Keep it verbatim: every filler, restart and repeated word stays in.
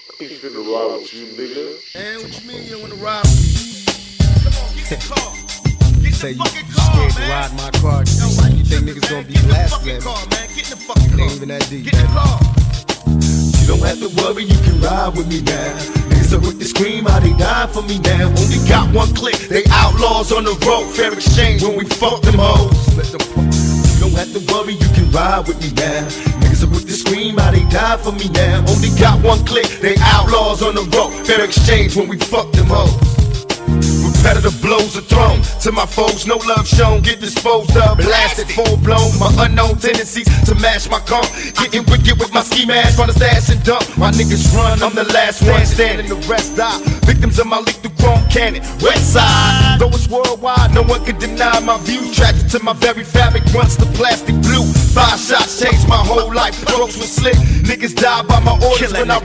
Ain't finna ride with you, nigga. Man, what you mean you wanna ride with me? Come on, get the car. Get Say the you fucking car, scared man. to ride my car. Yo, why You think tripping, niggas gonna man? be Get in the blasting fucking at car, me? man. Get in the fucking It car. ain't even that deep. Get in the car. You don't have to worry, you can ride with me now. Niggas are with the scream, how they die for me now. Only got one click, they outlaws on the road. Fair exchange when we fuck them hoes. Let them fuck. You don't have to worry, you can ride with me now. Niggas are with the scream, how they die for me now. Only got one click, they outlaws on the road. Fair exchange when we fuck them hoes. Repetitive blows are thrown to my foes, no love shown, get disposed of, blasted, full blown. My unknown tendencies to mash my car, getting wicked with my ski mask, trying to stash and dump. My niggas run, I'm the last one standing, the rest die. Victims of my lethal chrome cannon, west side. Though it's worldwide, no one can deny my view. Trapped to my very fabric, once the plastic blue. Five shots changed my whole life, throats were slit. Niggas die by my orders when I